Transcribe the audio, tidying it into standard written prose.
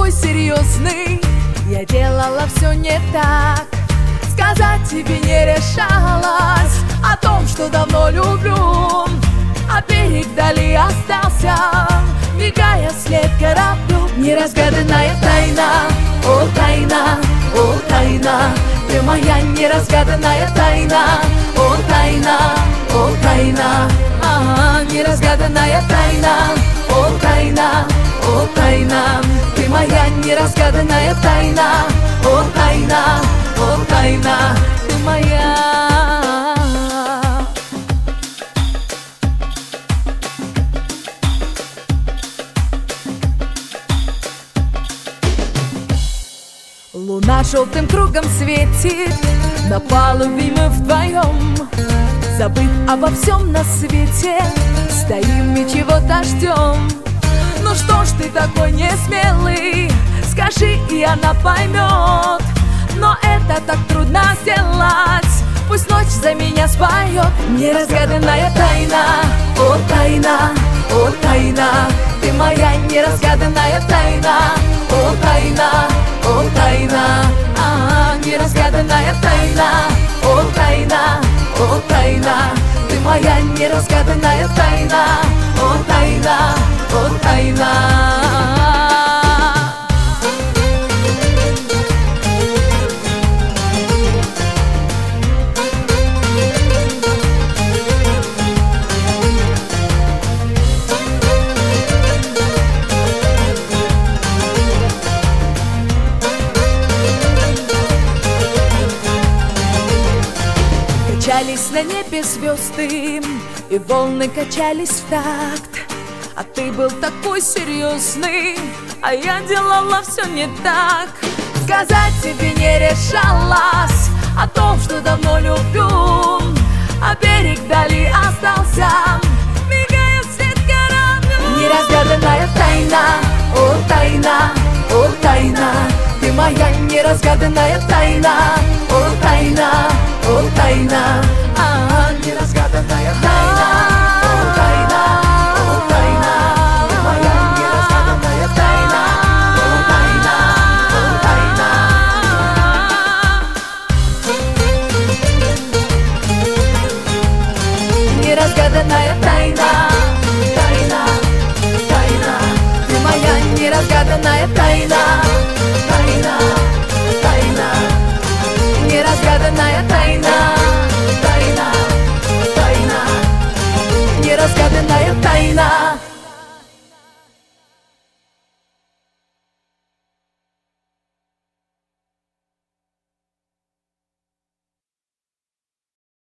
такой серьезный, я делала все не так. Сказать тебе не решалась о том, что давно люблю, а берег вдали остался, мигая вслед кораблю. Неразгаданная тайна, о тайна, о тайна, ты моя неразгаданная тайна, о тайна, о тайна, неразгаданная тайна, о тайна, о тайна, ты моя неразгаданная тайна, о тайна, о тайна, ты моя. Луна желтым кругом светит, на палубе мы вдвоем, забыв обо всем на свете, стоим и чего-то ждем. Ну что ж ты такой несмелый, скажи, и она поймет. Но это так трудно сделать, пусть ночь за меня споет. Неразгаданная тайна, о тайна, о тайна, ты моя неразгаданная тайна, о тайна, о тайна, неразгаданная тайна, о тайна, о тайна, ты моя неразгаданная тайна, о тайна, о тайна. Качались на небе звезды, и волны качались в такт. А ты был такой серьезный, а я делала все не так. Сказать тебе не решалась о том, что давно люблю, а берег вдали остался, мигая вслед кораблю. Неразгаданная тайна, о тайна, о тайна, ты моя неразгаданная тайна, о тайна, о тайна, неразгаданная тайна, о тайна, о тайна, ты моя неразгаданная тайна, о тайна, о тайна. Неразгаданная тайна, тайна, тайна, ты моя неразгаданная тайна, тайна.